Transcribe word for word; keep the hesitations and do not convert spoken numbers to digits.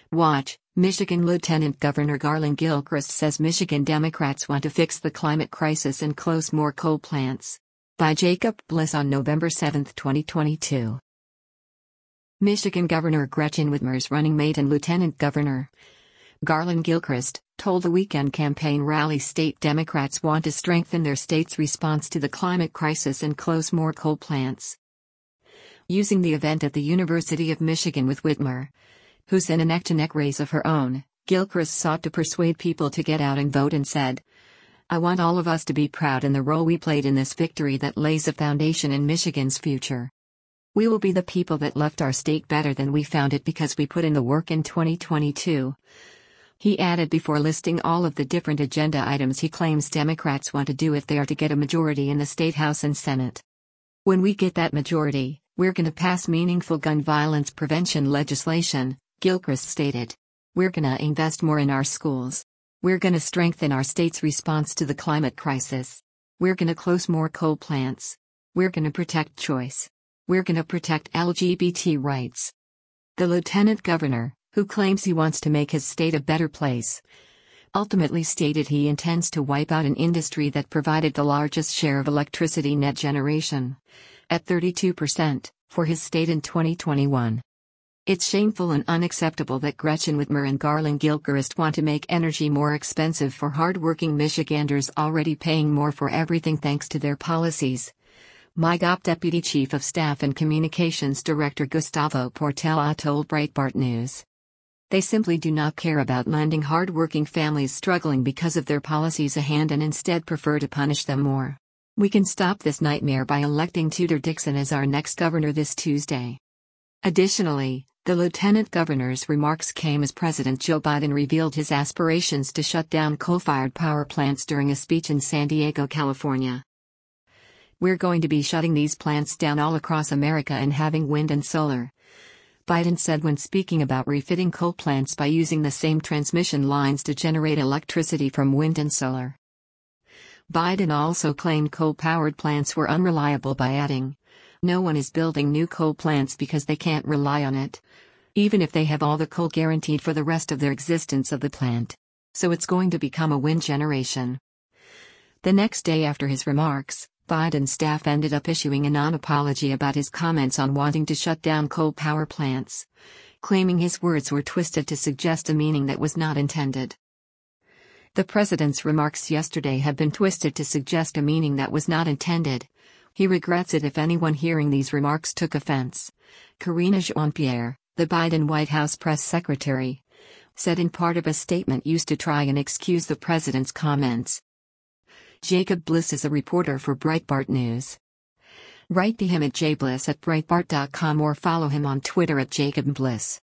Watch, Michigan Lieutenant Governor Garlin Gilchrist says Michigan Democrats want to fix the climate crisis and close more coal plants. By Jacob Bliss on November seventh, twenty twenty-two. Michigan Governor Gretchen Whitmer's running mate and Lieutenant Governor Garlin Gilchrist told the weekend campaign rally state Democrats want to strengthen their state's response to the climate crisis and close more coal plants. Using the event at the University of Michigan with Whitmer, who's in a neck-to-neck race of her own, Gilchrist sought to persuade people to get out and vote and said, "I want all of us to be proud in the role we played in this victory that lays a foundation in Michigan's future. We will be the people that left our state better than we found it because we put in the work in twenty twenty-two. He added before listing all of the different agenda items he claims Democrats want to do if they are to get a majority in the State House and Senate. "When we get that majority, we're going to pass meaningful gun violence prevention legislation," Gilchrist stated. "We're gonna invest more in our schools. We're gonna strengthen our state's response to the climate crisis. We're gonna close more coal plants. We're gonna protect choice. We're gonna protect L G B T rights." The lieutenant governor, who claims he wants to make his state a better place, ultimately stated he intends to wipe out an industry that provided the largest share of electricity net generation, at thirty-two percent, for his state in twenty twenty-one. "It's shameful and unacceptable that Gretchen Whitmer and Garlin Gilchrist want to make energy more expensive for hard-working Michiganders already paying more for everything thanks to their policies," M I G O P Deputy Chief of Staff and Communications Director Gustavo Portela told Breitbart News. "They simply do not care about lending hard-working families struggling because of their policies a hand and instead prefer to punish them more. We can stop this nightmare by electing Tudor Dixon as our next governor this Tuesday." Additionally, the lieutenant governor's remarks came as President Joe Biden revealed his aspirations to shut down coal-fired power plants during a speech in San Diego, California. "We're going to be shutting these plants down all across America and having wind and solar," Biden said when speaking about refitting coal plants by using the same transmission lines to generate electricity from wind and solar. Biden also claimed coal-powered plants were unreliable by adding, "No one is building new coal plants because they can't rely on it, even if they have all the coal guaranteed for the rest of their existence of the plant. So it's going to become a wind generation." The next day after his remarks, Biden's staff ended up issuing a non-apology about his comments on wanting to shut down coal power plants, claiming his words were twisted to suggest a meaning that was not intended. The president's remarks yesterday have been twisted to suggest a meaning that was not intended. He regrets it if anyone hearing these remarks took offense, Karine Jean-Pierre, the Biden White House press secretary, said in part of a statement used to try and excuse the president's comments. Jacob Bliss is a reporter for Breitbart News. Write to him at jbliss at breitbart dot com or follow him on Twitter at Jacob Bliss.